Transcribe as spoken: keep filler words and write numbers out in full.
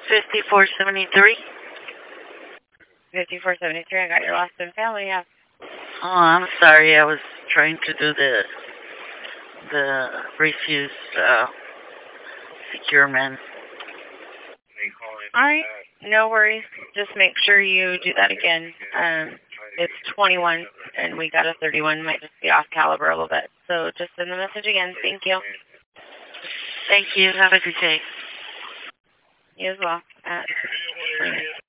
fifty-four seventy-three. fifty-four seventy-three, I got your lost and family, yeah. Oh, I'm sorry. I was trying to do the the refuse uh, securement. All right, no worries. Just make sure you do that again. Um, it's twenty-one, and we got a thirty-one. Might just be off caliber a little bit. So just send the message again. Thank you. Thank you. Have a good day. You as well. Uh,